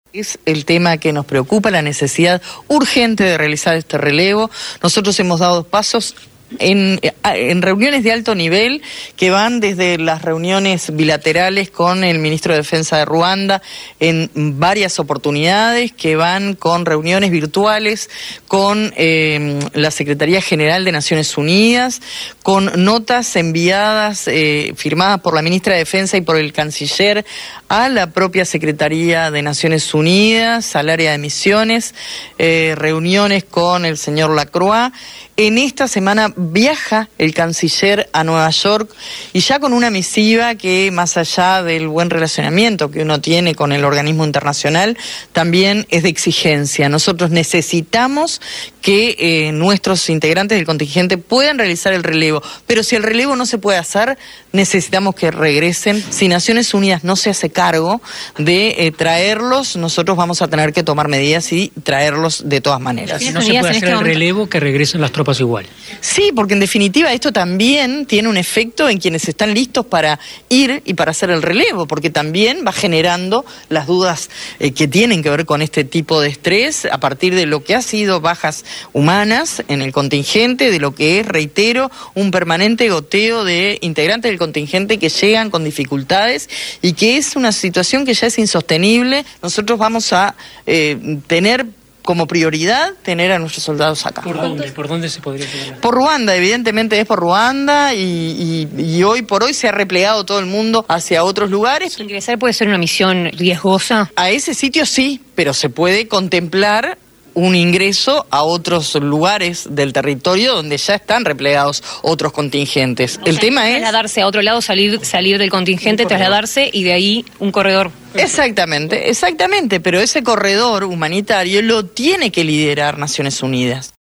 Es el tema que nos preocupa, la necesidad urgente de realizar este relevo. Nosotros hemos dado pasos en reuniones de alto nivel que van desde las reuniones bilaterales con el ministro de Defensa de Ruanda en varias oportunidades, que van con reuniones virtuales con la Secretaría General de Naciones Unidas, con notas enviadas, firmadas por la ministra de Defensa y por el canciller a la propia Secretaría de Naciones Unidas, al área de misiones, reuniones con el señor Lacroix. En esta semana viaja el canciller a Nueva York y ya con una misiva que, más allá del buen relacionamiento que uno tiene con el organismo internacional, también es de exigencia. Nosotros necesitamos que nuestros integrantes del contingente puedan realizar el relevo, pero si el relevo no se puede hacer, necesitamos que regresen. Si Naciones Unidas no se hace cargo de traerlos, nosotros vamos a tener que tomar medidas y traerlos de todas maneras. Si no se puede hacer el relevo, que regresen las tropas igual. Sí, porque en definitiva esto también tiene un efecto en quienes están listos para ir y para hacer el relevo, porque también va generando las dudas que tienen que ver con este tipo de estrés a partir de lo que ha sido bajas humanas en el contingente, de lo que es, reitero, un permanente goteo de integrantes del contingente que llegan con dificultades y que es una situación que ya es insostenible. Nosotros vamos a tener como prioridad tener a nuestros soldados acá. ¿Por dónde? ¿Por dónde se podría llegar? Por Ruanda, evidentemente es por Ruanda y hoy por hoy se ha replegado todo el mundo hacia otros lugares. ¿Ingresar puede ser una misión riesgosa? A ese sitio sí, pero se puede contemplar un ingreso a otros lugares del territorio donde ya están replegados otros contingentes. El tema es trasladarse a otro lado, salir del contingente, trasladarse y de ahí un corredor. Exactamente, pero ese corredor humanitario lo tiene que liderar Naciones Unidas.